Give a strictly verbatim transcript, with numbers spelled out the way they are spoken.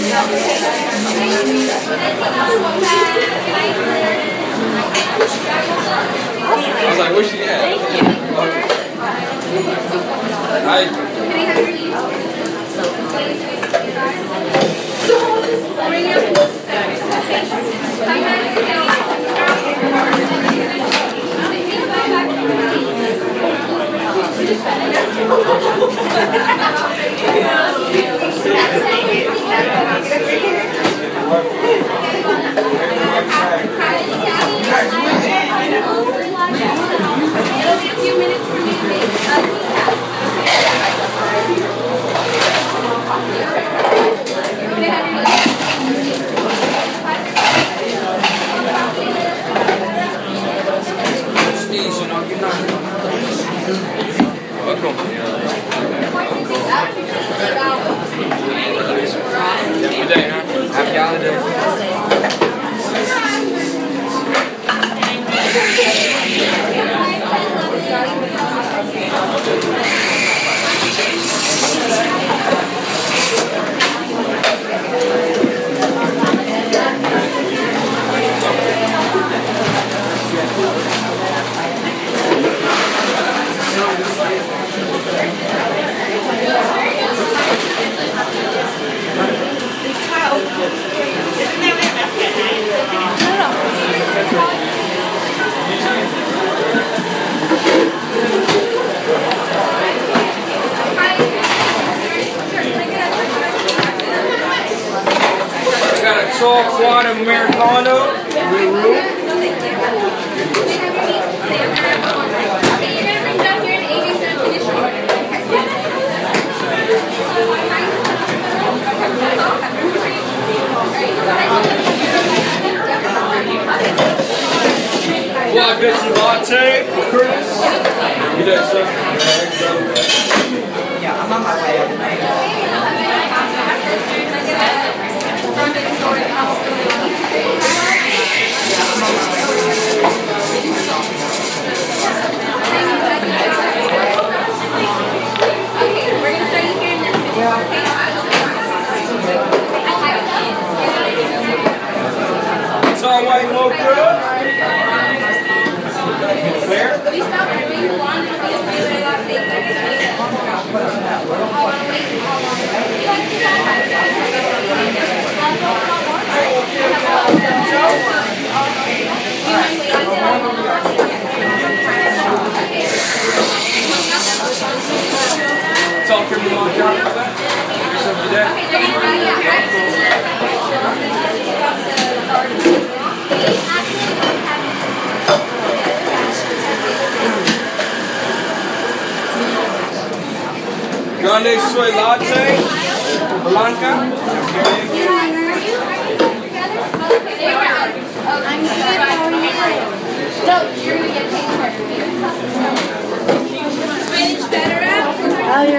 was like, where's she at? Thank you. Hi. Happy holidays. Tall quad Americano. Quad veggie latte for Curtis. You did so. Yeah, I'm on my way. Tall white mocha. Where? Tall cream mocha. Grande soy latte, blanca. No, you're gonna get paid for it. Spinach better.